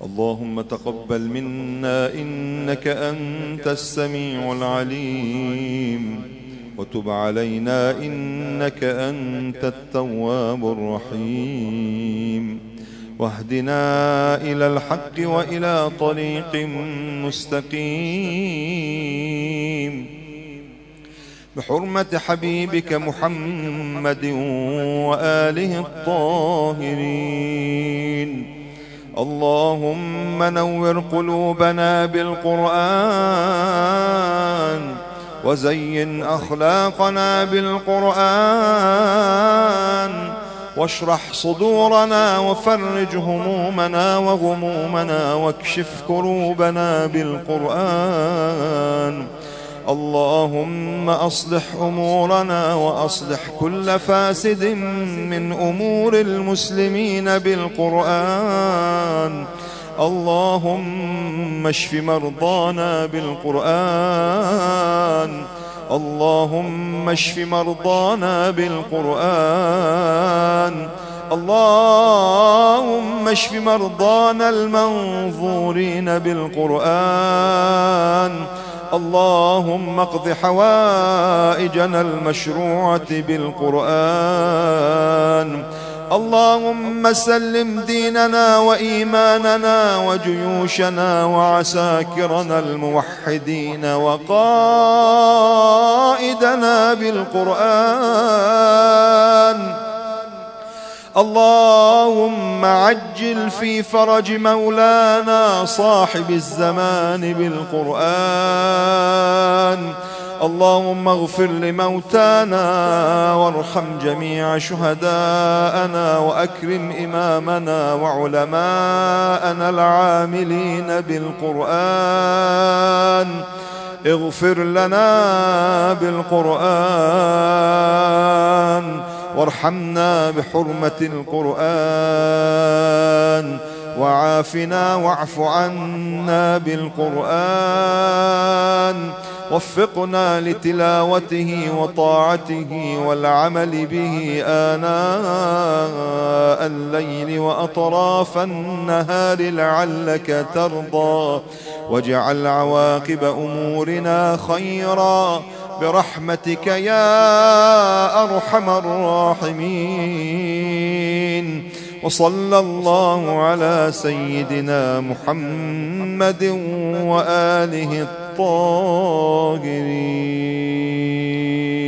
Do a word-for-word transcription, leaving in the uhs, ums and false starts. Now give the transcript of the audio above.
اللهم تقبل منا إنك أنت السميع العليم، وتب علينا إنك أنت التواب الرحيم، واهدنا إلى الحق وإلى طريق مستقيم، بحرمة حبيبك محمد وآله الطاهرين. اللهم نور قلوبنا بالقرآن، وزين أخلاقنا بالقرآن، واشرح صدورنا وفرج همومنا وغمومنا، واكشف كروبنا بالقرآن. اللهم أصلح أمورنا وأصلح كل فاسد من أمور المسلمين بالقرآن. اللهم اشف مرضانا بالقرآن، اللهم اشف مرضانا بالقرآن، اللهم اشف مرضانا المنظورين بالقرآن. اللهم اقض حوائجنا المشروعة بالقرآن. اللهم سلم ديننا وإيماننا وجيوشنا وعساكرنا الموحدين وقائدنا بالقرآن. اللهم عجل في فرج مولانا صاحب الزمان بالقرآن. اللهم اغفر لموتانا وارحم جميع شهداءنا، وأكرم إمامنا وعلماءنا العاملين بالقرآن. اغفر لنا بالقرآن، وارحمنا بحرمة القرآن، وعافنا واعف عنا بالقرآن. وفقنا لتلاوته وطاعته والعمل به آناء الليل وأطراف النهار لعلك ترضى، واجعل عواقب أمورنا خيرا برحمتك يا أرحم الراحمين. وصلى الله على سيدنا محمد وآله الطاهرين.